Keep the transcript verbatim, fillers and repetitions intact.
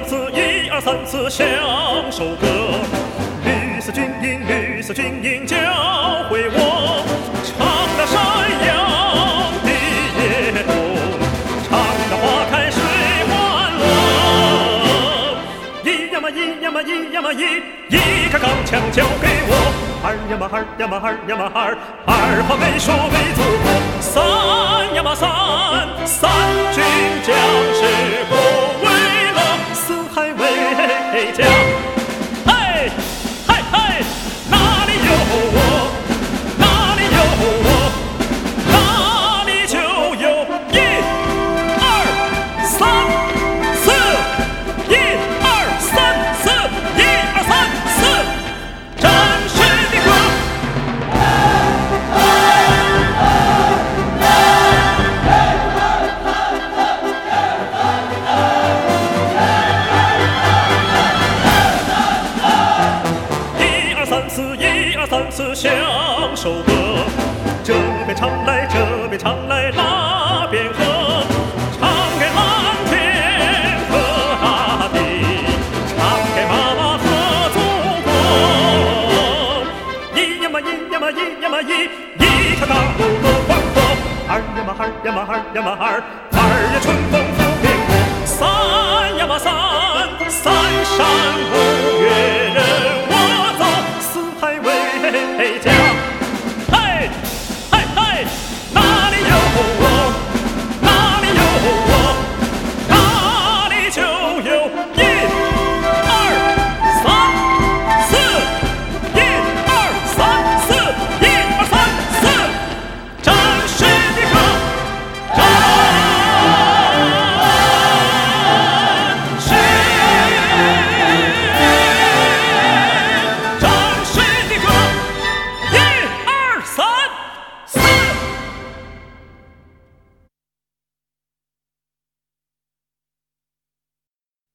四，一二三四，响首歌。绿色军营，绿色军营，教会我唱那山羊的夜空，唱那花开水欢乐。一呀嘛一呀嘛一呀嘛一，一杆钢枪交给我。二呀嘛二呀嘛二呀嘛二，二号为首为祖国。三呀嘛三，三军将士不为乐，四海为家。嘿，嘿嘿，哪里有我，哪里有我，哪里就有一二三四，一二三四，一二三四，战士的歌。三四响首歌，这边唱来这边唱来那边和，唱给蓝天和大地，唱给妈妈和祖国。一呀嘛一呀嘛一呀嘛一，一条大路多宽阔。二呀嘛二呀嘛二呀嘛二，二呀春风拂面。三呀嘛三。